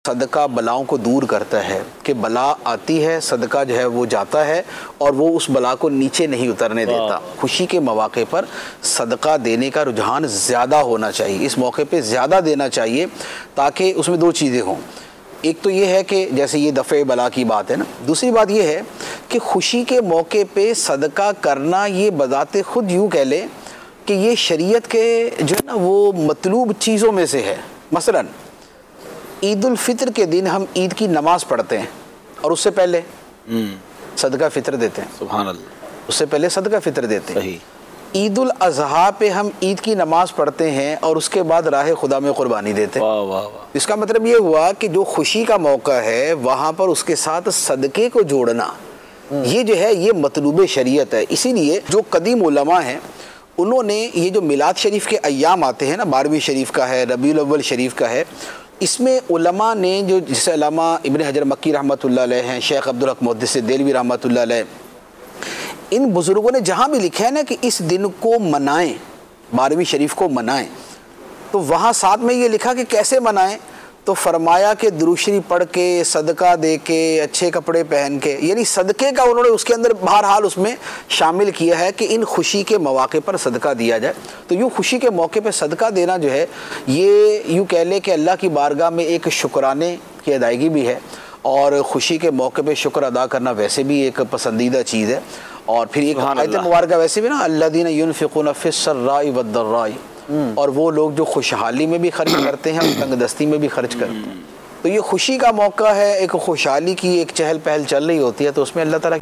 सदका बलाओं को दूर करता है कि बला आती है, सदका जो है वो जाता है और वो उस बला को नीचे नहीं उतरने देता। खुशी के मौके पर सदका देने का रुझान ज़्यादा होना चाहिए, इस मौके पे ज़्यादा देना चाहिए ताकि उसमें दो चीज़ें हों। एक तो ये है कि जैसे ये दफ़े बला की बात है ना, दूसरी बात ये है कि खुशी के मौके पे सदका करना ये बज़ाते ख़ुद यूँ कह लें कि ये शरीयत के जो है ना वो मतलूब चीज़ों में से है। मसलन ईद उल फितर के दिन हम ईद की नमाज़ पढ़ते हैं और उससे पहले सदका फ़ितर देते हैं। सुभान अल्लाह। उससे पहले सदका फ़ितर देते हैं। ईद उल अज़हा पे हम ईद की नमाज़ पढ़ते हैं और उसके बाद राह खुदा में क़ुरबानी देते हैं। वाह वाह वाह। इसका मतलब ये हुआ कि जो खुशी का मौका है वहाँ पर उसके साथ सदक़े को जोड़ना, ये जो है ये मतलूब शरीयत है। इसीलिए जो कदीम उलमा हैं उन्होंने ये जो मिलाद शरीफ के अय्याम आते हैं ना, 12वीं शरीफ का है, रबीउल अव्वल शरीफ का है, इसमें उलमा ने जो जैसे अल्लामा इब्न हजर मक्की रहमतुल्लाह अलैह हैं, शेख अब्दुल हक मुहद्दिस देलवी रहमतुल्लाह अलैह, इन बुज़ुर्गों ने जहाँ भी लिखा है ना कि इस दिन को मनाएं, 12वीं शरीफ को मनाएं, तो वहाँ साथ में ये लिखा कि कैसे मनाएं, तो फरमाया कि दुरूद शरीफ पढ़ के, सदका दे के, अच्छे कपड़े पहन के, यानी सदक़े का उन्होंने उसके अंदर बहरहाल उसमें शामिल किया है कि इन खुशी के मौके पर सदका दिया जाए। तो यूँ खुशी के मौके पर सदका देना जो है ये यूँ कह लें कि अल्लाह की बारगाह में एक शुक्राने की अदायगी भी है और ख़ुशी के मौके पर शुक्र अदा करना वैसे भी एक पसंदीदा चीज़ है। और फिर एक आयत मुबारका वैसे भी ना, अल्लज़ीना युनफ़िक़ूना फ़िस्सर्राई वद्दर्राई, और वो लोग जो खुशहाली में भी खर्च करते हैं और तंगदस्ती में भी खर्च करते हैं। तो ये खुशी का मौका है, एक खुशहाली की एक चहल पहल चल रही होती है, तो उसमें अल्लाह ताला